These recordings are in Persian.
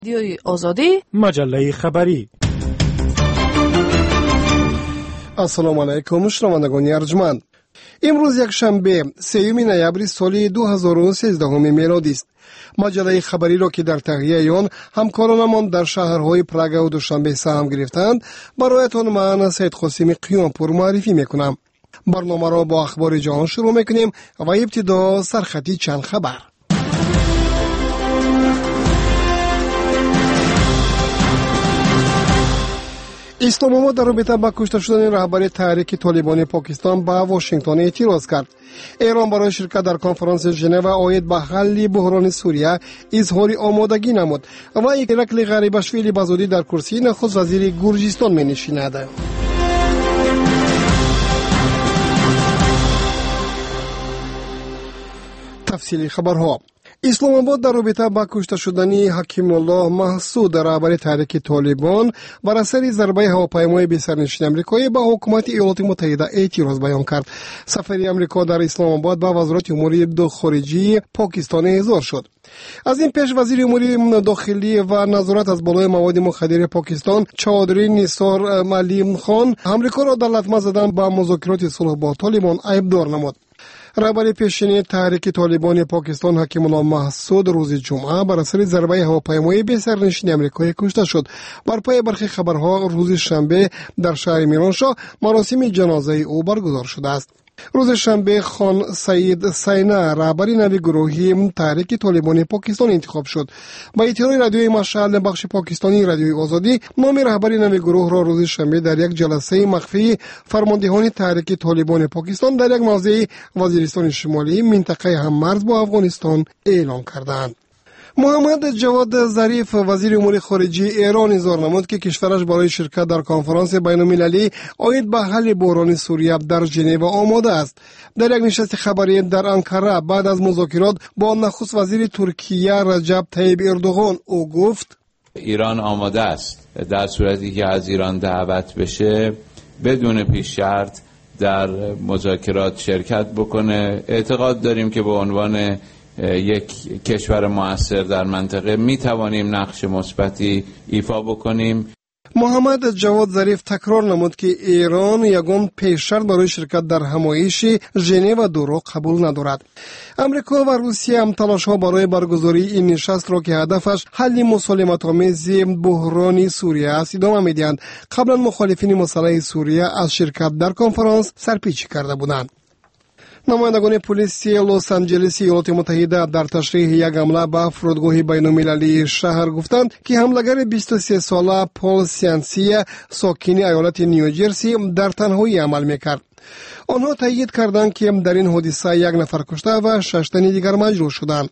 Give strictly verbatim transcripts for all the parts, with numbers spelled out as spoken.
رادیوی آزادی، مجله خبری. السلام علیکم شنوندگان ارجمند. امروز یک شنبه سوم نوامبر سال دو هزار و سیزده میلادی است. مجله خبری را که در تهیه آن همکارانمان در شهرهای پراگ و دوشنبه سهم گرفتند برایتان من سید قاسم قیامپور معرفی میکنم. برنامه را با اخبار جهان شروع میکنیم و ابتدا سرخطی چند خبر. اسلام آباد در رابطه با کشته شدن رهبر تحریک طالبان پاکستان به واشنگتن اعتراض کرد. ایران برای شرکت در کنفرانس ژنو عاید به حل بحران سوریه اظهار آمادگی نمود و ایرکلی غریبشویلی به زودی در کرسی نخست وزیر گرجستان می نشیند. تفصیلی خبرها. اسلام آباد در رابطه با کشته شدن حکیم الله محسود رهبر تحریک طالبان بر اثر ضربه هواپیمای بی سرنشین آمریکایی به حکومت ایالات متحده اعتراض بیان کرد. سفر آمریکا در اسلام آباد به وزارت امور خارجه پاکستان احضار شد. از این پیش وزیر امور داخلی و نظارت از بالای مواد مخدر پاکستان چودری نثار معلم خان آمریکا را در لطمه زدن به مذاکرات صلح با طالبان ایبدار نمود. رهبر پیشین تحریک طالبان پاکستان حکیم الله محسود روز جمعه بر اثر ضربه هواپیمای بی سرنشین آمریکایی کشته شد. بر پای برخی خبرها روز شنبه در شهر میرانشاه مراسم جنازه او برگزار شده است. روز شنبه خان سعید سینا رهبر نوی گروهی تحریک طالبان پاکستان انتخاب شد. با اطلاع رادیوی مشعل بخش پاکستانی رادیوی آزادی نام رهبر نوی گروه را روز شنبه در یک جلسه مخفی فرماندهان تحریک طالبان پاکستان در یک موضع وزیرستان شمالی منطقه هممرز با افغانستان اعلام کردند. محمد جواد ظریف وزیر امور خارجه ایران اظهار نمود که کشورش برای شرکت در کنفرانس بین‌المللی عاید به حل بحران سوریه در ژنو آماده است. در یک نشست خبری در انقره بعد از مذاکرات با نخست وزیر ترکیه رجب طیب اردوغان او گفت ایران آماده است در صورتی که از ایران دعوت بشه بدون پیش شرط در مذاکرات شرکت بکنه. اعتقاد داریم که به عنوان یک کشور مؤثر در منطقه می توانیم نقش مثبتی ایفا بکنیم. محمد جواد ظریف تکرار نمود که ایران یگان پیش شرط برای شرکت در همایش ژنو دو قبول ندارد. امریکا و روسیه هم تلاش ها برای برگزاری این نشست را که هدفش حل مسالمت آمیز بحران سوریه است ادامه میدهند. قبلا مخالفین مسئله سوریه از شرکت در کنفرانس سرپیچی کرده بودند. نمایندگان پلیس لس آنجلس ایالات متحده در تشریح یک حمله به فرودگاه بین‌المللی شهر گفتند که حملگر بیست و سه ساله پول سیانسی ساکن ایالت نیوجرسی در تنهایی عمل میکرد. آنها تایید کردند که در این حادثه یک نفر کشته و شش تن دیگر مجروح شدند.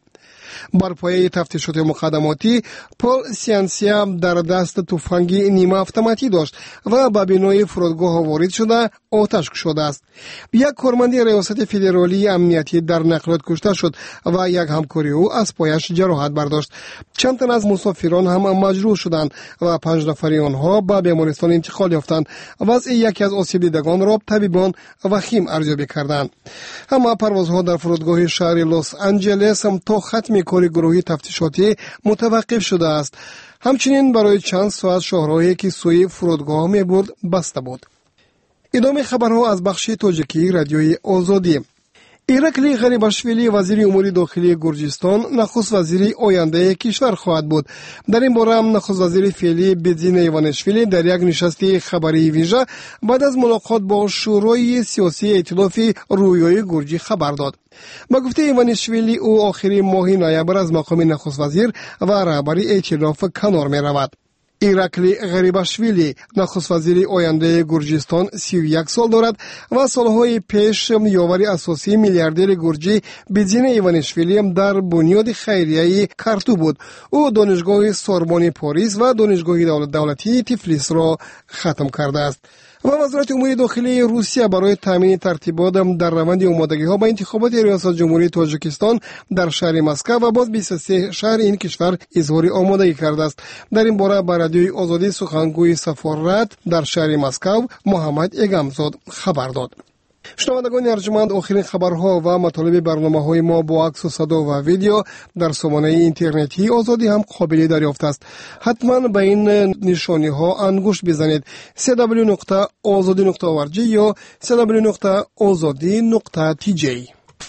بر پایه تفتیشات مقدماتی پول سیانسیا در دست تفنگ نیمه اتوماتی داشت و به بنای فرودگاه وارد شده آتش کشیده است. یک کارمند ریاست فدرالی امنیتی در نقلات کشته شد و یک همکاری او از پایش جراحت برداشت. چند تن از مسافران هم مجروح شدند و پنج نفر آنها به بیمارستان انتقال یافتند. وضع یکی از آسیب دیدگان را طبیبان وخیم ارزیابی کردند. اما پروازها در فرودگاه شهر لس آنجلس هم تا ختم کار گروهی تفتیشاتی متوقف شده است. همچنین برای چند ساعت شاهراهی که سوی فرودگاه می برد بسته بود. ادامه خبرها از بخش تاجیکی رادیوی آزادی. ایرکلی غریبشویلی وزیر امور داخلی گرجستان نخست وزیر آینده کشور خواهد بود. در این باره هم نخست وزیر فعلی بدزین ایوانشویلی در یک نشست خبری ویژه بعد از ملاقات با شورای سیاسی ائتلاف رویای گرجی خبر داد. با گفته ایوانشویلی او آخر ماه نوامبر از مقام نخست وزیر و رهبر ائتلاف کنار می رود. ایرکلی غریبشویلی نخست وزیر آینده گرجستان سی و یک سال دارد و سالهای پیش یاور اساسی میلیاردر گرجی بدزین ایوانشویلی در بنیاد خیریه کارتو بود. او دانشگاه سوربن پاریس و دانشگاه دولتی تیفلیس را ختم کرده است. و وزارت امور داخلی روسیه برای تامین ترتیبات در روند آمادگی ها به انتخابات ریاست جمهوری تاجیکستان در شهر مسکو و باز بیست و سه شهر این کشور اظهار آمادگی کرده است. در این باره به رادیوی آزادی سخنگوی سفارت در شهر مسکو محمد اگمزاد خبر داد. شنوندگان ارجمند، آخرین خبرها و مطالب برنامه‌های ما با عکس و صدا و ویدیو در سامانه اینترنتی آزادی هم قابل دریافت است. حتما به این نشانی‌ها انگشت بزنید: دبلیو دبلیو دبلیو نقطه آزادی نقطه او آر جی یا دبلیو دبلیو دبلیو نقطه آزادی نقطه تی جی.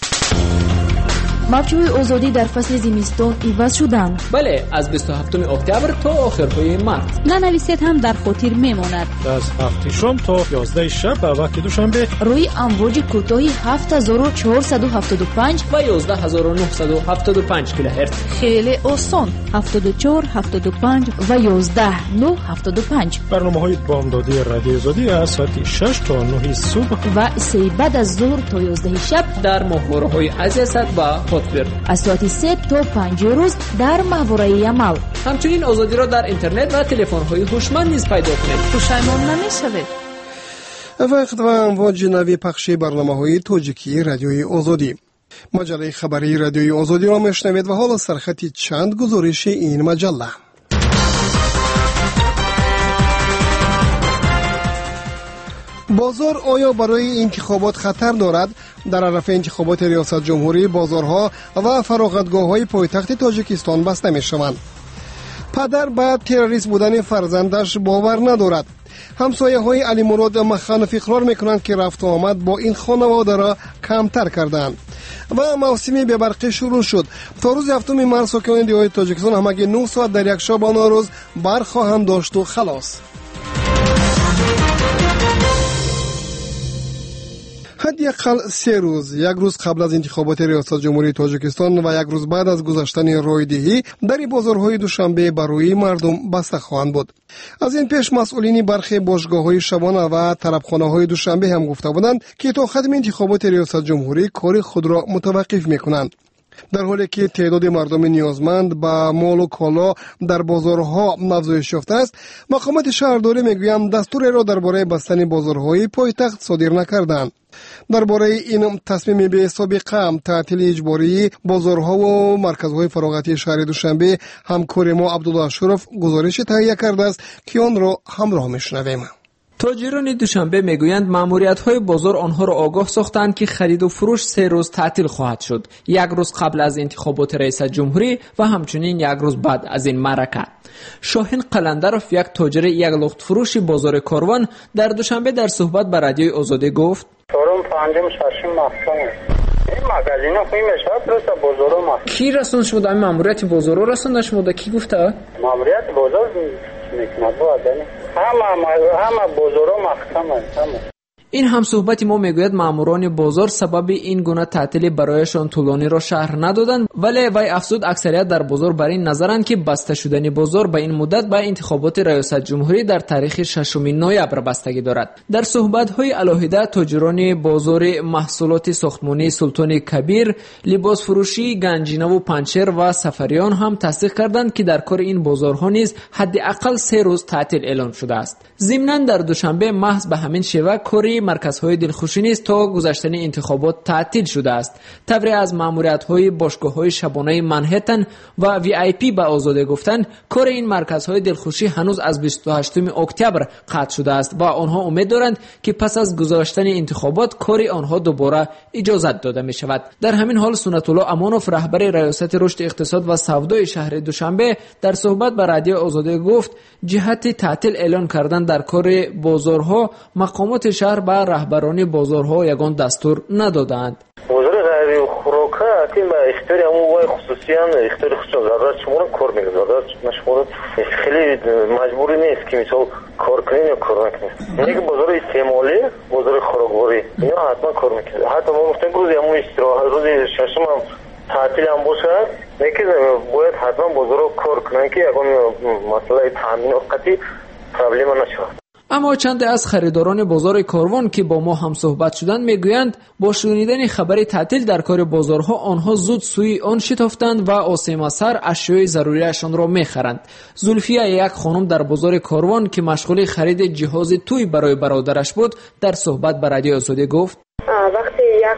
موجهای آزادی در فصل زمستان عوض شدند. بله، از بیست و هفتم اکتبر تا آخرهای مارس. ننویسید هم در خاطر میماند. از هفت شام تا یازده شب به وقت دوشنبه روی امواج کوتاه هفت هزار و چهارصد و هفتاد و پنج و یازده هزار و نهصد و هفتاد و پنج کیلوهرتز. خیلی آسان. هفتاد و چهار، هفتاد و پنج و یازده نه هفتاد و پنج. برنامه‌های بامدادی رادیو آزادی از ساعت شش تا نه صبح و سه بعد از ظهر تا یازده شب در ماهواره‌های عزیزت و از ساعت سه تا پنج روز در ماهواره عمل. همچنین آزادی را در اینترنت و تلفن‌های هوشمند نیز پیدا کنید. پشیمان نمی‌شوید. وقت و امواج نوی پخش برنامه‌های توجیکی رادیوی آزادی. مجله خبری رادیوی آزادی را میشنوید و حالا سرخطی چند گزارش این مجله. بازار آیا برای انتخابات خطر دارد؟ در عرف انتخابات ریاست جمهوری بازارها و فراغتگاه‌های پایتخت تاجیکستان بسته می‌شوند. پدر به تروریست بودن فرزندش باور ندارد. همسایه‌های علی مراد مخانف اقرار می‌کنند که رفت و آمد با این خانواده را کمتر کردند. و موسم بی‌برقی شروع شد. تا روز هفتم مارس ساکنان تاجیکستان همگی نه ساعت در یک شبانه روز برق خواهند داشت و خلاص. حداقل سه روز، یک روز قبل از انتخابات ریاست جمهوری تاجیکستان و یک روز بعد از گذشتن رایدهی در بازارهای دوشنبه برای مردم بسته خواهند بود. از این پیش مسئولین برخی باشگاه‌های شبانه و طربخانه‌های دوشنبه هم گفته بودند که تا ختم انتخابات ریاست جمهوری کار خود را متوقف می‌کنند. در حالی که تعداد مردم نیازمند به مال و کالا در بازارها افزایش یافته است، مقامات شهرداری میگویند دستور را درباره بستن بازارهای پایتخت صادر نکردند. درباره این تصمیم به سابقه تعطیل اجباری بازارها و مرکزهای فراغتی شهر دوشنبه همکار ما عبدالله اشرف گزارش تهیه کرده است که آن را همراه میشنویم. تاجران دوشنبه میگویند ماموریت‌های بازار آنها را آگاه ساختند که خرید و فروش سه روز تعطیل خواهد شد، یک روز قبل از انتخابات رئیس جمهوری و همچنین یک روز بعد از این معرکه. شاهین قلندروف، یک تاجر یک لخت فروش بازار کاروان، در دوشنبه در صحبت با رادیوی آزادی گفت: چهارم، پنجم، ششم مخصوصه. این مغازینا خوی میشه درسته بازارو ما. کی رسون شما در ماموریت بازارو رسوندن شما ده کی گفته؟ ماموریت بازار میکنه بود یعنی همه همه بازارو مخصوصه همه. این هم صحبت ما میگوید ماموران بازار سبب این گونه تعطیل برایشان طولانی را شهر ندادند، ولی وی افزود اکثریت در بازار بر این نظرند که بسته شدن بازار به این مدت به انتخابات ریاست جمهوری در تاریخ ششم نوامبر بستگی دارد. در صحبت‌های علاهده تاجران بازار محصولات ساختمانی سلطان کبیر، لباس فروشی، گنجینه و پنچر و سفریان هم تصدیق کردند که در کار این بازارها نیز حداقل سه روز تعطیل اعلام شده است. ضمناً در دوشنبه محض به همین شیوه کاری مرکزهای دلخوشی نیز تا گذشتن انتخابات تعطیل شده است. تبریز از ماموریت‌های باشگاه‌های شبانه منهتن و وی آی پی به آزادی گفتند کار این مرکزهای دلخوشی هنوز از بیست و هشتم اکتبر قطع شده است و آنها امید دارند که پس از گذشتن انتخابات کار آنها دوباره اجازت داده می شود. در همین حال سنت الله امانوف، رهبر ریاست رشد اقتصاد و سودای شهر دوشنبه، در صحبت با رادیو آزادی گفت جهت تعطیل اعلان کردن در کار بازارها مقامات شهر به رهبران بازارها یگان دستور ندادند. وزیر غذا و خوراک اتیم به اختیار امو وای خصوصیان اختیار خصوصی ضرورت شما کار میگذارد. شما خیلی مجبوری نیست که مثلا کار کنین یا کار نکنین. میگه بازار استعمالی، بازار خوراکواری اینا حتما کار میکنه. حتی ما گفتیم روز امو استراحت روز ششم هم تعطیل هم باشه، میگه باید حتما بازار کار کنن که یگان مسئله تامین قطعی پرابلم نشه. اما چند از خریداران بازار کاروان که با ما هم صحبت شدند میگویند با شنیدن خبر تعطیل در کار بازارها آنها زود سوی آن شتافتند و آسیم اثر اشیاء ضروریشان را میخرند. زلفیه، یک خانم در بازار کاروان که مشغول خرید جهاز توی برای برادرش بود، در صحبت با رادیو آزادی گفت: وقتی یک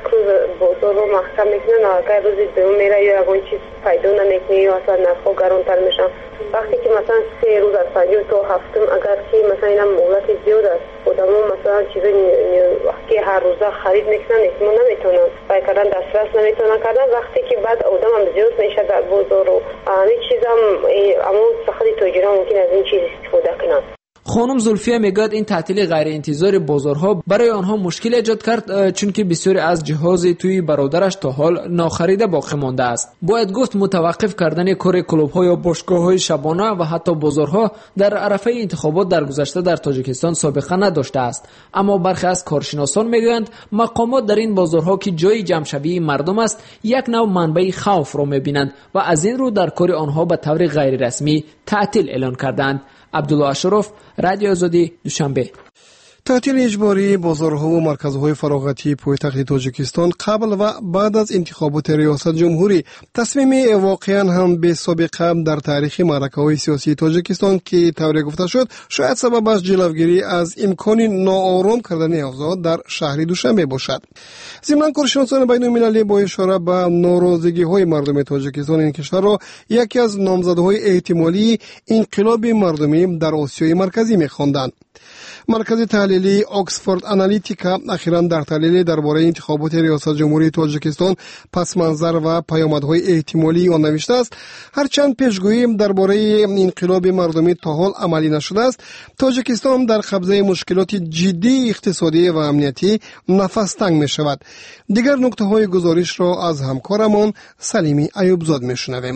روز بازار رو محکم میکنن، اگر روزی دوم میره یا اون چیز پیدا نمیکنه یا اصلا نرخ گرانتر میشن. وقتی که مثلا سه روز از پنجم تا هفتم اگر که مثلا اینا مهلت زیاد است خودمون مثلا چیز وقتی هر روزه خرید میکنن اسمو نمیتونن پای کردن دسترس نمیتونن کردن. وقتی که بعد آدم هم زیاد میشه در بازار و همین چیز هم اما سختی تاجران ممکن از این چیز استفاده کنن. خانم زلفیه میگوید این تعطیل غیر انتظاری بازارها برای آنها مشکل ایجاد کرد، چون که بسیاری از جهاز توی برادرش تا حال ناخریده باقی مانده است. باید گفت متوقف کردن کار کلوب‌ها یا باشگاه‌های شبانه و حتی بازارها در عرفه انتخابات در گذشته در تاجیکستان سابقه نداشته است. اما برخی از کارشناسان میگویند مقامات در این بازارها که جای جمع‌شوی مردم است یک نوع منبع خوف را می‌بینند و از این رو در کار آنها به طور غیر رسمی تعطیل اعلان کردند. عبدالله اشرف، رادیو آزادی، دوشنبه. تعطیل اجباری بازارها و مرکزهای فراغتی پایتخت تاجیکستان قبل و بعد از انتخابات ریاست جمهوری تصمیم واقعا هم به سابقه در تاریخ معرکه‌های سیاسی تاجیکستان که طوری گفته شد شاید سببش جلوگیری از امکان ناآرام کردن اوضاع در شهر دوشنبه باشد. ضمن کارشناسان بین‌المللی با اشاره به ناراضگی‌های مردم تاجیکستان این کشور را یکی از نامزدهای احتمالی انقلاب مردمی در آسیای مرکزی می‌خواندند. مرکز تحلیلی اکسفورد آنالیتیکا اخیراً در تحلیل درباره انتخابات ریاست جمهوری تاجیکستان پس منظر و پیامدهای احتمالی آن نوشته است هرچند پیشگویی درباره انقلاب مردمی تا حال عملی نشده است، تاجیکستان در قبضه مشکلات جدی اقتصادی و امنیتی نفس تنگ می شود. دیگر نکته های گزارش را از همکارمان سلیمی ایوبزاد می شنویم.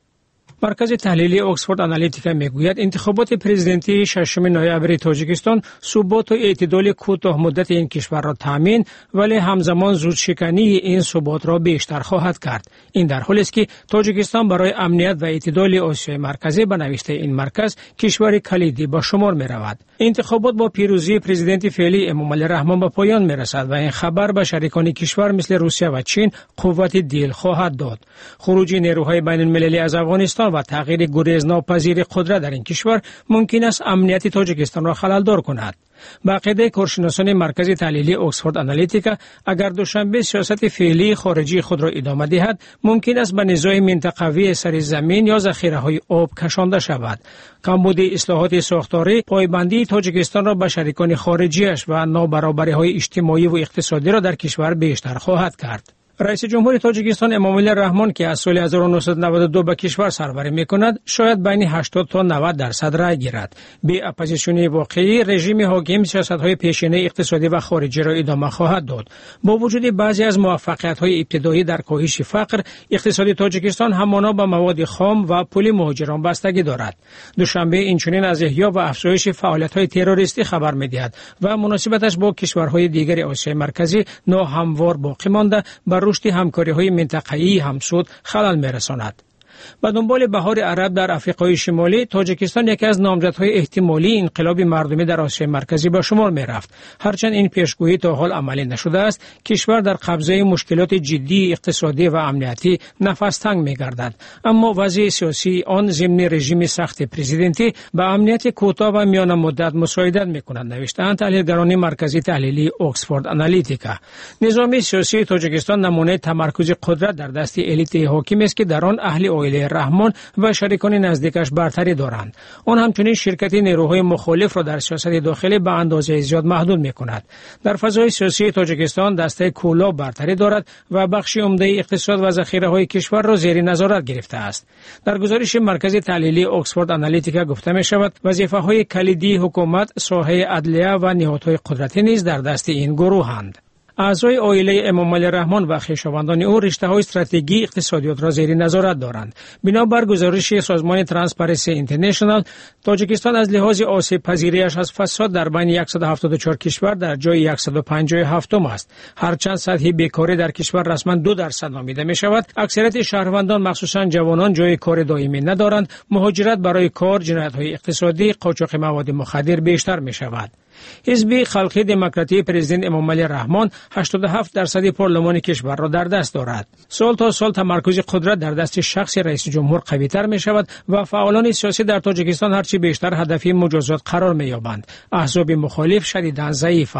مرکز تحلیلی اکسفورد آنالیتیکا میگوید انتخابات پرزیدنتی ششم نوامبر تاجیکستان ثبات و اعتدال کوتاه مدت این کشور را تامین ولی همزمان زودشکنی این ثبات را بیشتر خواهد کرد. این در حالی است که تاجیکستان برای امنیت و اعتدال آسیای مرکزی به نوشته این مرکز کشور کلیدی به شمار می رود. انتخابات با پیروزی پرزیدنت فعلی امامعلی رحمان به پایان می رسد و این خبر به شریکان کشور مثل روسیه و چین قوت دل خواهد داد. خروج نیروهای بین المللی از افغانستان و تغییر گریزناپذیر قدرت در این کشور ممکن است امنیت تاجیکستان را خلل‌دار کند. با عقیده کارشناسان مرکز تحلیلی اکسفورد آنالیتیکا اگر دوشنبه سیاست فعلی خارجی خود را ادامه دهد ممکن است به نزاع منطقوی سرزمین یا ذخیره‌های آب کشانده شود. کمبود اصلاحات ساختاری پایبندی تاجیکستان را به شریکان خارجیش و نابرابری‌های اجتماعی و اقتصادی را در کشور بیشتر خواهد کرد. رئیس جمهور تاجیکستان امامعلی رحمان که از سال هزار و نهصد و نود و دو به کشور سربری می‌کند شاید بین هشتاد تا نود درصد رای گیرد. به اپوزیسیون واقعی رژیم حاکم سیاست‌های پیشینه اقتصادی و خارجی را ادامه خواهد داد. با وجود بعضی از موفقیت‌های ابتدایی در کاهش فقر، اقتصاد تاجیکستان همانا به مواد خام و پول مهاجران بستگی دارد. دوشنبه اینچنین از احیا و افزایش فعالیت‌های تروریستی خبر می‌دهد و مناسبتش با کشورهای دیگر آسیای مرکزی ناهموار باقی مانده بر رشد همکاری‌های منطقه‌ای همسود خلل می‌رساند. به دنبال بهار عرب در آفریقای شمالی، تاجیکستان یکی از نامزدهای احتمالی انقلاب مردمی در آسیای مرکزی به شمار می‌رفت. هرچند این پیشگویی تا حال عملی نشده است، کشور در قبضه مشکلات جدی اقتصادی و امنیتی نفس تنگ می‌گردد. اما وضع سیاسی آن ضمن رژیم سخت پرزیدنتی به امنیت کوتاه و میان مدت مساعدت می‌کند، نوشته‌اند تحلیلگران مرکزی تحلیلی اکسفورد آنالیتیکا. نظام سیاسی تاجیکستان نمونه تمرکز قدرت در دست الیت حاکم است که در آن اهل رحمان و شریکان نزدیکش برتری دارند. آن همچنین شرکت نیروهای مخالف را در سیاست داخلی به اندازه زیاد محدود می‌کند. در فضای سیاسی تاجیکستان دسته کولا برتری دارد و بخش عمده اقتصاد و ذخیره‌های کشور را زیر نظارت گرفته است. در گزارش مرکز تحلیلی اکسفورد آنالیتیکا گفته می‌شود وظیفه‌های کلیدی حکومت، ساحه عدلیه و نهادهای قدرتی نیز در دست این گروه‌اند. اعضای عائله امامعلی رحمان و خویشاوندان او رشته‌های استراتژی اقتصادیات را زیر نظارت دارند. بنابر گزارش سازمان ترانسپرنسی اینترنشنال، تاجیکستان از لحاظ آسیب پذیریش از فساد در بین صد و هفتاد و چهار کشور در جای صد و پنجاه و هفت است. هرچند سطح بیکاری در کشور رسما دو درصد نامیده می شود، اکثریت شهروندان مخصوصا جوانان جای کار دائمی ندارند. مهاجرت برای کار، جنایت‌های اقتصادی، قاچاق مواد مخدر بیشتر می شود. حزب خلقی دموکراتی پرزیدنت امامعلی رحمان هشتاد و هفت درصد پارلمان کشور را در دست دارد. سال تا سال تمرکز قدرت در دست شخص رئیس جمهور قوی‌تر می شود و فعالان سیاسی در تاجیکستان هرچی بیشتر هدفی مجازات قرار می یابند. احزاب مخالف شدیداً ضعیفند.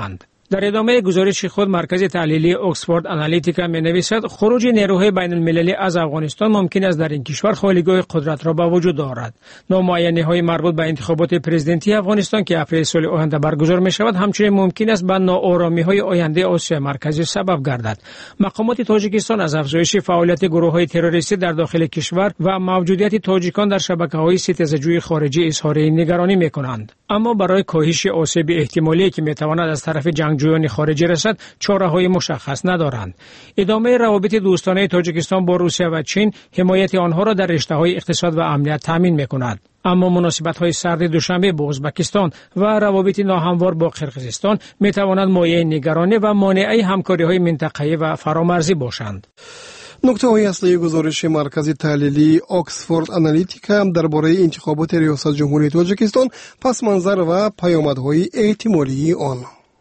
در ادامه گزارش خود مرکز تحلیلی اکسفورد آنالیتیکا می‌نویسد خروج نیروهای بین المللی از افغانستان ممکن است در این کشور خالیگاه قدرت را به وجود دارد. نامعینی‌های مربوط به انتخابات پرزیدنتی افغانستان که اپریل سال آینده برگزار می‌شود همچنین ممکن است به ناآرامی‌های آینده آسیا مرکزی سبب گردد. مقامات تاجیکستان از افزایش فعالیت گروه‌های تروریستی در داخل کشور و موجودیت تاجیکان در شبکه‌های ستیزجوی خارجی اظهار نگرانی می‌کنند. اما برای کاهش آسیب احتمالی که می‌تواند از طرف جنگجویان خارجی رسد چاره‌های مشخص ندارند. ادامه روابط دوستانه تاجیکستان با روسیه و چین حمایت آنها را در رشته‌های اقتصاد و امنیت تامین می‌کند. اما مناسبت‌های سرد دوشنبه با ازبکستان و روابط ناهموار با قرقیزستان می‌تواند مایه نگرانی و مانع همکاری‌های منطقه‌ای و فرامرزی باشند. نکته های اصلی گزارش مرکز تحلیلی اکسفورد آنالیتیکا درباره انتخابات ریاست جمهوری تاجیکستان، پس منظر و پیامدهای احتمالی آن.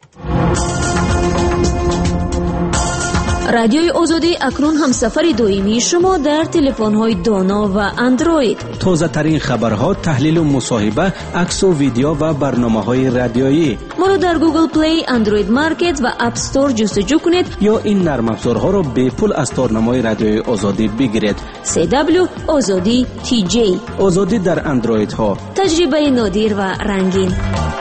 رادیوی آزادی اکنون همسفر دائمی شما در تلفن‌های دانا و اندروید. تازه ترین خبرها، تحلیل و مصاحبه، عکس و ویدیو و برنامه‌های رادیویی. ما را در گوگل پلی، اندروید مارکت و اپ استور جستجو کنید یا این نرم افزارها را به پول از تارنمای رادیوی آزادی بگیرید. سی دبلیو آزادی تی جی. آزادی در اندروید ها. تجربه نادر و رنگین.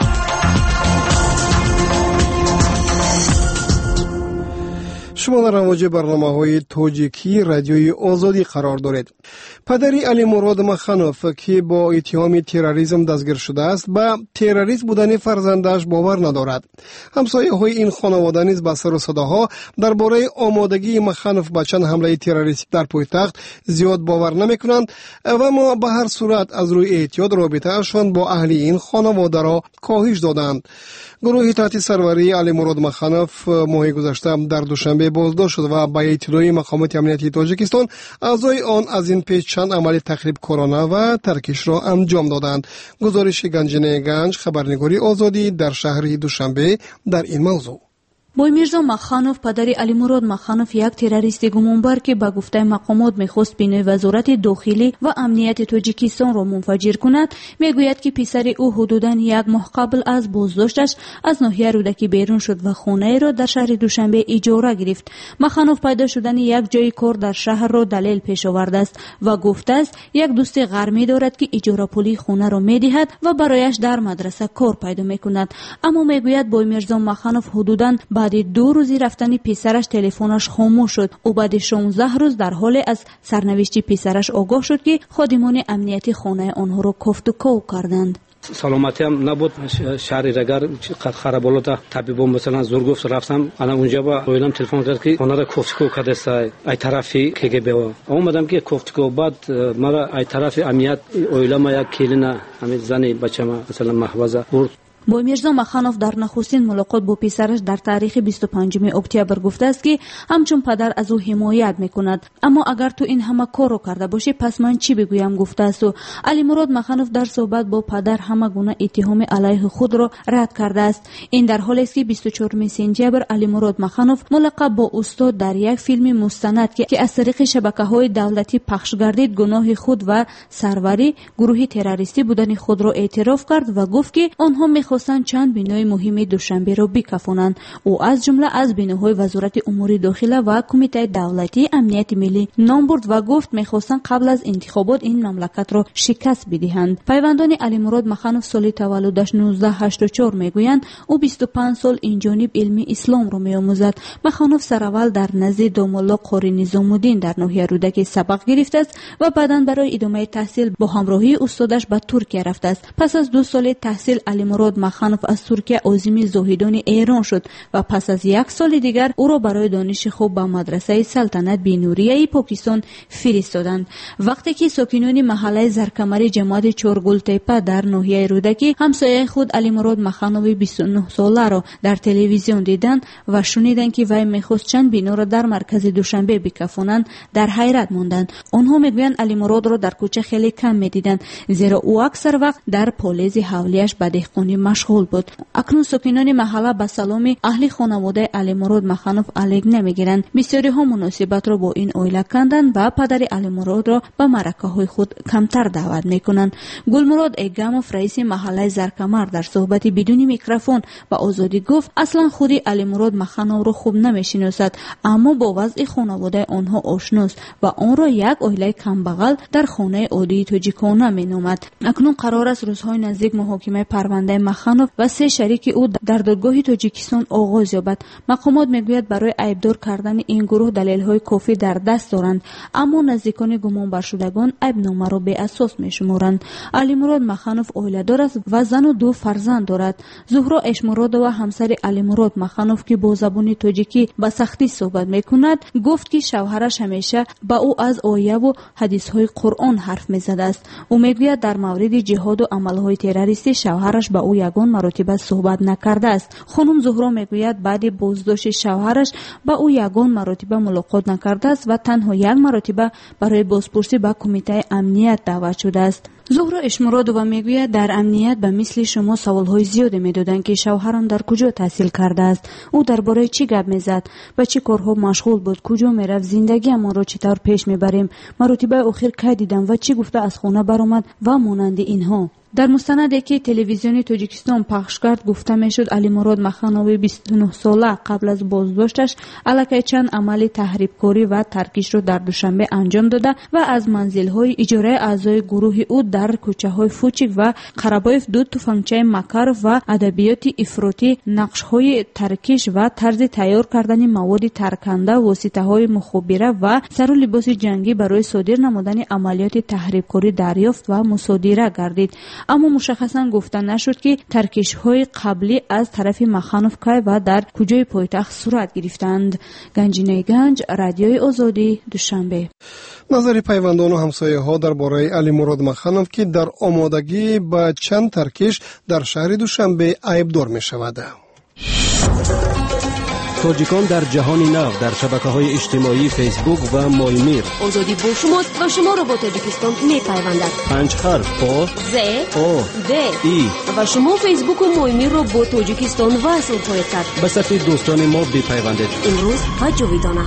شما در امواج برنامه‌های تاجیکی رادیوی آزادی قرار دارید. پدری علی مراد مخانوف که با اتهام تروریسم دستگیر شده است، به تروریست بودن فرزندش باور ندارد. همسایه‌های این خانواده نیز به سر و صداها درباره آمادگی مخانوف به چند حمله تروریستی در پایتخت زیاد باور نمی‌کنند و ما به هر صورت از روی احتیاط رابطه‌شان با اهل این خانواده را کاهش دادند. گروه تحت سروری علی مراد مخانوف ماه گذشته در دوشنبه بازداشت شد و با اطلاع مقامات امنیتی تاجیکستان اعضای آن از این پیش چند عمل تخریب کرونا و ترکش را انجام دادند. گزارش گنجینه گنج، خبرنگاری آزادی در شهر دوشنبه در این موضوع. بویمیرزا مخانوف پدر علی مراد مخانوف یک تروریست گمانبر که به گفته مقامات میخواست بین وزارت داخلی و امنیت تاجیکستان را منفجر کند، میگوید که پسر او حدوداً یک ماه قبل از بازداشتش از ناحیه رودکی بیرون شد و خانه را در شهر دوشنبه اجاره گرفت. مخانوف پیدا شدن یک جای کار در شهر را دلیل پیش آورده است و گفته است یک دوست غرمی دارد که اجاره پولی خانه را میدهد و برایش در مدرسه کار پیدا میکند. اما میگوید بویمیرزا مخانوف حدوداً بعد دو روزی رفتن پسرش تلفنش خاموش شد. او بعد شانزده روز در حال از سرنوشت پسرش آگاه شد که خادمان امنیتی خانه آنها را کفت و کو کردند. سلامتی هم نبود. شهر رگر خراب بالا طبیبا مثلا زور گفت رفتم انا اونجا با اویلم تلفن کرد که خانه را کفت کو کرده سای ای طرفی که گه بوا اومدم که کفت کو بعد مرا ای طرف امنیت اویلم یک کلینا همین زنی بچه‌ما مثلا محفظه برد. بویمیرزا مخانوف در نخستین ملاقات با پسرش در تاریخ بیست و پنجم اکتبر گفته است که همچون پدر از او حمایت میکند، اما اگر تو این همه کار رو کرده باشی پس من چی بگویم گفته است. و علی مراد مخانوف در صحبت با پدر همه گونه اتهام علیه خود را رد کرده است. این در حالی است که بیست و چهارم سپتامبر علی مراد مخانوف ملقب با استاد در یک فیلم مستند که از طریق شبکه‌های دولتی پخش گردید گناه خود و سروری گروه تروریستی بودن خود را اعتراف کرد و گفت که آنها می‌خواستند چند بنای مهم دوشنبه را بکافانند. او از جمله از بناهای وزارت امور داخله و کمیته دولتی امنیت ملی نام برد و گفت می‌خواستند قبل از انتخابات این مملکت را شکست بدهند. پیوندان علی مراد مخانوف سال تولدش نوزده هشتاد و چهار میگویند او بیست و پنج سال این جانب علم اسلام را می‌آموزد. مخانوف سراول در نزد دامالله قاری نظام الدین در ناحیه رودکی سبق گرفته است و بعداً برای ادامه تحصیل با همراهی استادش به ترکیه رفته است. پس از دو سال تحصیل علی مراد مخانوف از ترکیه عازم زاهدان ایران شد و پس از یک سال دیگر او را برای دانش خوب به مدرسه سلطنت بینوریه پاکستان فرستادند. وقتی که ساکنان محله زرکمری جماعت چورگل تپه در ناحیه رودکی همسایه خود علی مراد مخانوف بیست و نه ساله را در تلویزیون دیدند و شنیدند که وی میخواست چند بنا را در مرکز دوشنبه بکافانند، در حیرت ماندند. آنها میگویند علی مراد را در کوچه خیلی کم میدیدند، زیرا او اکثر وقت در پالیز حولیش به دهقانی مشغول بود. اکنون ساکنان محله به سلام اهل خانواده علی مراد مخانوف الگ نمیگیرند. بسیاری ها مناسبت را با این اویله کندند و پدر علی مراد را به مرکه های خود کمتر دعوت میکنند. گلمراد ایگاموف رئیس محله زرکمر در صحبت بدون میکروفون با آزادی گفت اصلا خودی علی مراد مخانوف را خوب نمیشناسد، اما با وضع خانواده آنها آشناست و آن را یک اویله کمبغل در خانه عادی تاجیکانه مینامد. اکنون قرار است روزهای نزدیک محاکمه پرونده مخانوف و سه شریک او در دادگاه تاجیکستان آغاز یابد. مقامات میگوید برای عیبدار کردن این گروه دلیل‌های کافی در دست دارند، اما نزدیکان گمان برشدگان عیبنامه را به اساس میشمارند. علی مراد مخانوف اویله‌دار است و زن و دو فرزند دارد. زهرا اشمراد و همسر علی مراد مخانوف که با زبان تاجیکی به سختی صحبت میکند گفت که شوهرش همیشه با او از آیه و حدیث‌های قرآن حرف میزد است. او میگوید در مورد جهاد و عمل‌های تروریستی شوهرش با او یگان مرتبه صحبت نکرده است. خانم زهرا میگوید بعد بازداشت شوهرش با او یگان مرتبه ملاقات نکرده است و تنها یک مرتبه برای بازپرسی به کمیته امنیت دعوت شده است. زهرا اشمرادووا میگوید در امنیت به مثل شما سوالهای زیادی میدادند که شوهرم در کجا تحصیل کرده است، او درباره چی گپ میزد، به چه کارها مشغول بود، کجا میرفت، زندگی ما را چطور پیش میبریم، مرتبه آخر کی دیدم و چی گفته از خانه برآمد و مانند اینها. در مستندی که تلویزیون تاجیکستان پخش کرد گفته میشد علی مراد مخانوف بیست و نه ساله قبل از بازداشتش الکی چند عمل تحریم‌کاری و ترکیش را در دوشنبه انجام داده و از منزل‌های اجاره اعضای گروه او در کوچه‌های فوچیک و قربایف دو تفنگچه مکارف و ادبیات افراطی، نقش‌های ترکیش و طرز تیار کردن مواد ترکنده، واسطه‌های مخابره و سر و لباس جنگی برای صادر نمودن عملیات تحریم‌کاری دریافت و مصادره گردید. اما مشخصا گفته نشد که ترکش‌های قبلی از طرف مخانوف کی و در کجای پایتخت صورت گرفتند. گنجینه گنج، رادیوی آزادی، دوشنبه. نظر پیوندان و همسایه ها درباره علی مراد مخانوف که در آمادگی به چند ترکش در شهر دوشنبه عیبدار می شود. تاجیکان در جهان نو در شبکه‌های اجتماعی فیسبوک و مایمیر. آزادی با شماست و شما را با تاجیکستان می‌پیوندد. پنج حرف آ ز آ د ای و شما فیسبوک و مایمیر را با تاجیکستان وصل خواهید کرد. به صفحه دوستان ما بپیوندید. امروز و جاویدانه.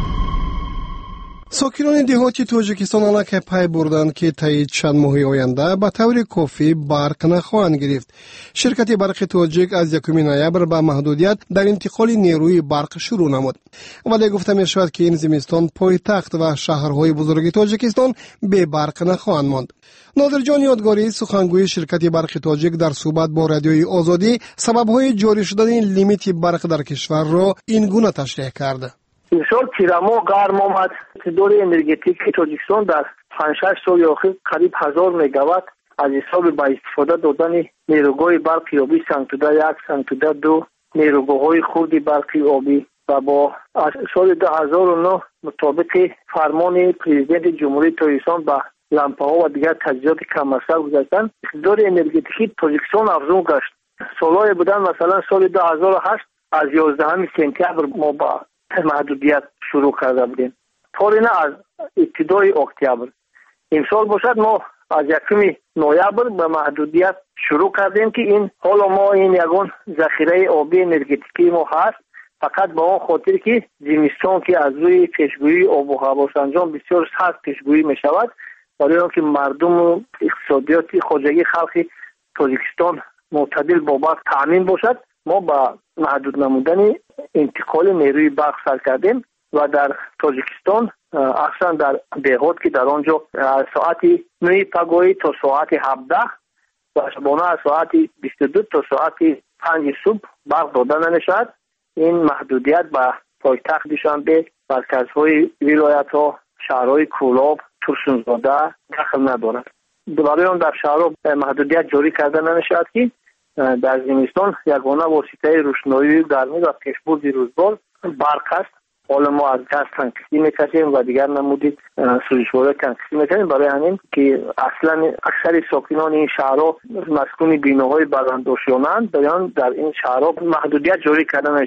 ساکنان دهاتی تاجیکستان الان پی بردند که طی چند ماه آینده به طور کافی برق نخواهند گرفت. شرکت برق تاجیک از یکم نوامبر به محدودیت در انتقال نیروی برق شروع نمود، ولی گفته می شود که این زمستان پایتخت و شهرهای بزرگ تاجیکستان به برق نخواهند ماند. نادر جان یادگاری سخنگوی شرکت برق تاجیک در صحبت با رادیوی آزادی سبب‌های جاری شدن لیمیت برق در کشور را این گونه تشریح کرد. امسال تیرما گرم آمد. اقتدار انرژتیک تاجیکستان در پنج شش سال اخیر قریب هزار مگاوات از حساب با استفاده دادن نیروگاه برقی آبی سنگتوده یک سنگتوده دو نیروگاه‌های خرد برقی آبی و با از سال دو هزار و نه مطابق فرمان پرزیدنت جمهوری تاجیکستان با لامپ‌ها و دیگر تجهیزات کم مصرف گذاشتن، اقتدار انرژتیکی تاجیکستان افزون گشت. سالهای بودن مثلا سال دو هزار و هشت از یازدهم سپتامبر ما با محدودیت شروع کرده بودیم. طوری نه از ابتدای اکتبر. امسال باشد ما از یکم نوامبر به محدودیت شروع کردیم که این حالا ما این یگان ذخیره آبی انرژتیکی ما هست، فقط با اون خاطر که زمستان که از روی پیشگویی آب و هوا سنجان بسیار سخت پیشگویی می شود، برای اینکه مردم و اقتصادیات خودجویی خلق تاجیکستان معتدل با برق تامین باشد، ما با محدود نمودن انتقال نیروی برق سر کردیم و در تاجیکستان اصلا در دهات که در آنجا از ساعت نه پگاهی تا ساعت هفده و شبانه از ساعت بیست و دو تا ساعت پنج صبح برق دادن نشد. این محدودیت به پایتخت دوشنبه، مرکزهای ولایت ها، شهرهای کولاب، ترسونزاده دخل ندارد. برای آن در شهرها محدودیت جاری کردن نشد که در زمستان یگانه واسطه روشنایی گرمی و پیشبرد روزگار برق است. حالا ما از گاز تنکسی میکشیم و دیگر نمودی سوزشواره تنکسی میکنیم. برای همین که اصلا اکثر ساکنان این شهرها مسکون بیناهای بلندوشیانند، در این شهرها محدودیت جاری کردن نشد.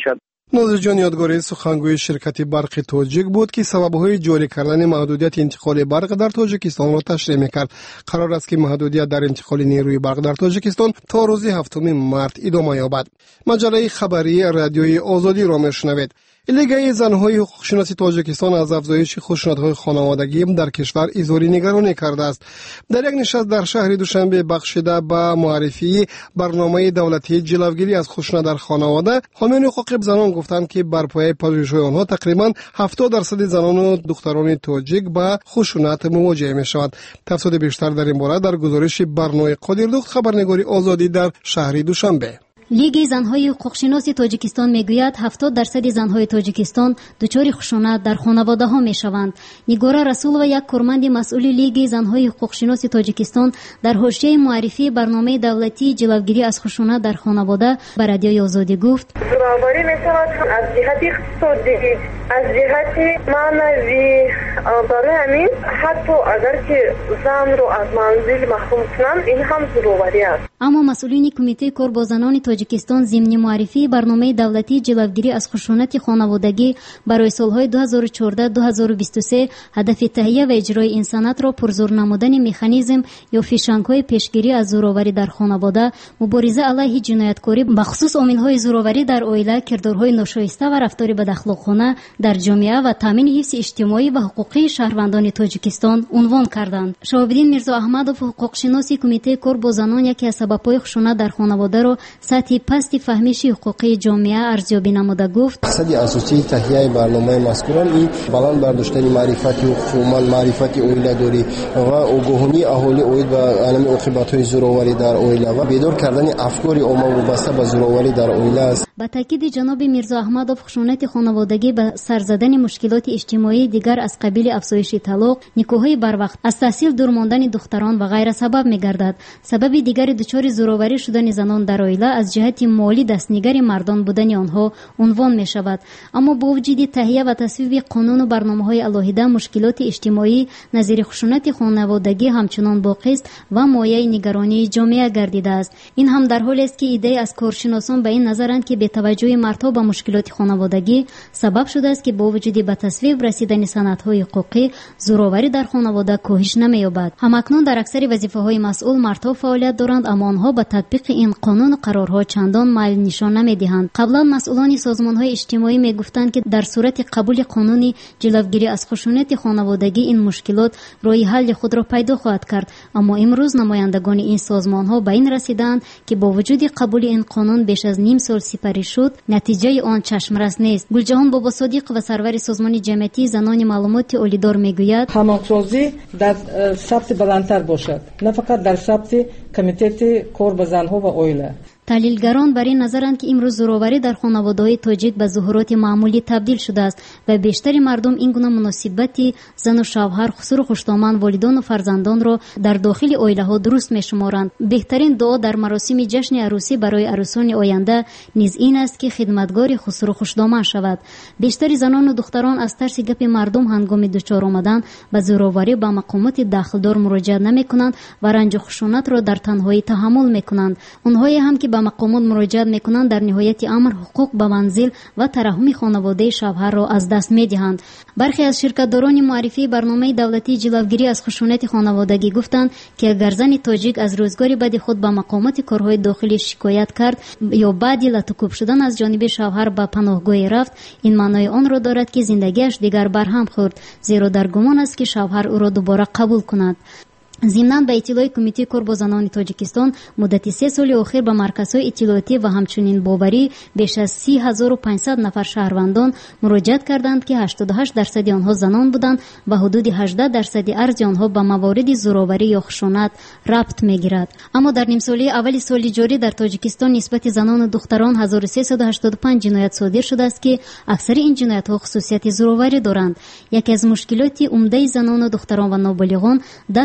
نوزجان یادگاری سخنگوی شرکت برق تاجیک بود که سبب‌های جاری کردن محدودیت انتقال برق در تاجیکستان را تشریح می‌کرد. قرار است که محدودیت در انتقال نیروی برق در تاجیکستان تا روز هفتم مارس ادامه یابد. مجله خبری رادیوی آزادی را می‌شنوید. لیگ زن‌های حقوق‌شناس تاجیکستان از افزایش خشونت‌های خانوادگی در کشور اظهار نگرانی کرده است. در یک نشست در شهر دوشنبه بخشیده به معرفی برنامه دولتی جلوگیری از خشونت در خانواده، حامیان حقوق زنان گفتند که بر پایه پژوهش‌های آنها تقریباً هفتاد درصد زنان و دختران تاجیک با خشونت مواجه می‌شوند. تفصیل بیشتر در این باره در گزارش برنامه قادردخت خبرنگاری آزادی در شهر دوشنبه. لیگ زن‌های حقوق‌شناس تاجیکستان میگوید هفتاد درصد زن‌های تاجیکستان دچار خشونت در خانواده‌ها میشوند. نگارا رسول و یک کارمند مسئول لیگ زن‌های حقوق‌شناس تاجیکستان در حاشیه معرفی برنامه دولتی جلوگیری از خشونت در خانواده به رادیوی آزادی گفت: زورآوری می‌شود از جهت اقتصادی، از جهت معنوی. برای همین حتی اگر که زن رو از منزل محروم کنند این هم زورآوری است. اما مسئولین کمیته کار با زنان تاجیکستان ضمن معرفی برنامه دولتی جلوگیری از خشونت خانوادگی برای سالهای دو هزار و چهارده تا دو هزار و بیست و سه هدف تهیه و اجرای این سند را پرزور نمودن مکانیزم یا فیشنگ‌های پیشگیری از زورآوری در خانواده، مبارزه علیه جنایتکاری بخصوص عامل‌های زورآوری در عائله، کردارهای ناشایسته و رفتار بداخلاقانه در جامعه و تامین حفظ اجتماعی و حقوقی شهروندان تاجیکستان عنوان کردند. شهاب‌الدین میرزا احمدوف، حقوق‌شناس کمیته کار با زنان، یکی از سبب‌های خشونت در خانواده را سطح پست فهمیش حقوقی جامعه ارزیابی نموده گفت: مقصد اساسی تهیه برنامه مذکور این بلند برداشتن معرفت حقوق عمل، معرفت عائله داری و آگاهی اهالی اوید و علم عاقبت‌های زورآوری در عائله و بیدار کردن افکار عامه وابسته به زورآوری در عائله است. با تاکید جناب میرزا احمدوف، خشونت خانوادگی به سر زدن مشکلات اجتماعی دیگر از قبیل افزایش طلاق، نکاح‌های بروقت، از تحصیل دور ماندن دختران و غیره سبب می‌گردد. سبب دیگر دچار زورآوری شدن زنان در عائله از جهت مالی دستنگر مردان بودن آنها عنوان می شود. اما با وجود تهیه و تصویب قانون و برنامه‌های علاهیده، مشکلات اجتماعی نظیر خشونت خانوادگی همچنان باقی است و مایه نگرانی جامعه گردیده است. این هم در حالی است که ایده از کارشناسان به این نظرند که بی‌توجهی مردها به مشکلات خانوادگی سبب شده است که با وجود به تصویب رسیدن سندهای حقوقی، زورآوری در خانواده کاهش نمی‌یابد. همکنون در اکثر وظیفه‌های مسئول مردها فعالیت دارند، اما آنها به تطبیق این قانون و قرارها چندان میل نشان نمی‌دهند. قبلا مسئولان سازمان‌های اجتماعی می‌گفتند که در صورت قبول قانونی جلوگیری از خشونت خانوادگی این مشکلات راه حل خود را پیدا خواهد کرد، اما امروز نمایندگان این سازمان‌ها به این رسیدند که با وجود قبول این قانون بیش از نیم سال سپری شد، نتیجه آن چشمرس نیست. گلجهان بابا صادق و سرور سازمان جمعیتی زنان معلومات اولیدار میگوید: هماهنگی در سطح بلندتر باشد، نه فقط در سطح کمیته کار با زنها و عائله. تحلیلگران بر این نظرند که امروز زورآوری در خانواده‌های تاجیک به ظهورات معمولی تبدیل شده است و بیشتر مردم این گونه مناسبتی زن و شوهر، خسر و خوشتامن، والدان و فرزندان را در داخل عائله‌ها درست می‌شمارند. بهترین دعا در مراسم جشن عروسی برای عروسان آینده نیز این است که خدمتگار خسر و خوشتامن شود. بیشتر زنان و دختران از ترس گپ مردم هنگام دچار آمدن به زورآوری به مقامات داخلدار مراجعه نمی‌کنند و رنج و خشونت را در تنهایی تحمل می‌کنند. آنهایی هم که به مقامات مراجعه میکنند در نهایت امر حقوق به منزل و ترحم خانواده شوهر را از دست میدهند. برخی از شرکت‌داران معرفی برنامه دولتی جلوگیری از خشونت خانوادگی گفتند که اگر زن تاجیک از روزگار بعد خود به مقامات کارهای داخلی شکایت کرد یا بعد لطکوب شدن از جانب شوهر به پناهگاه رفت، این معنای آن را دارد که زندگیش دیگر برهم خورد، زیرا در گمان است که شوهر او را دوباره قبول کند. ضمناً به اطلاع کمیته کار با زنان تاجیکستان مدت سه سال اخیر به مرکزهای اطلاعاتی و همچنین باوری بیش از سی هزار و پانصد نفر شهروندان مراجعه کردند که هشتاد و هشت درصد آنها زنان بودند و حدود هجده درصد ارز آنها به موارد زورآوری یا خشونت ربط میگیرد. اما در نیم ساله اول سال جاری در تاجیکستان نسبت زنان و دختران هزار و سیصد و هشتاد و پنج جنایت صادر شده است که اکثر این جنایت‌ها خصوصیت زورآوری دارند. یکی از مشکلات عمده زنان و دختران و نابالغان دست به خود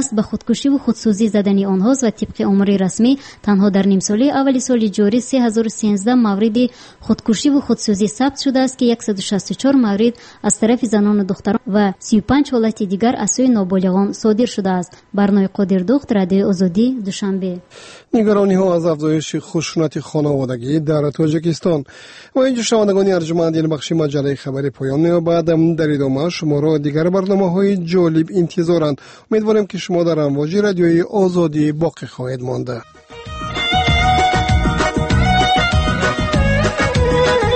خودکشی و خودسوزی زدنی آنهاست و طبق آمار رسمی تنها در نیم ساله اول سال جاری سه هزار و سیزده مورد خودکشی و خودسوزی ثبت شده است که صد و شصت و چهار مورد از طرف زنان و دختران و سی و پنج حالت دیگر از سوی نابالغان صادر شده است. برنامه قادر دخت، رادیو آزادی، دوشنبه. نگرانی ها از افزایش خشونت خانوادگی در تاجیکستان. و اینجا شنوندگان ارجمند این بخش مجله خبری پایان می‌یابد. در ادامه شما را دیگر برنامه‌های جالب انتظارند. امیدواریم که شما در امواج رادیوی آزادی باقی خواهید مانده.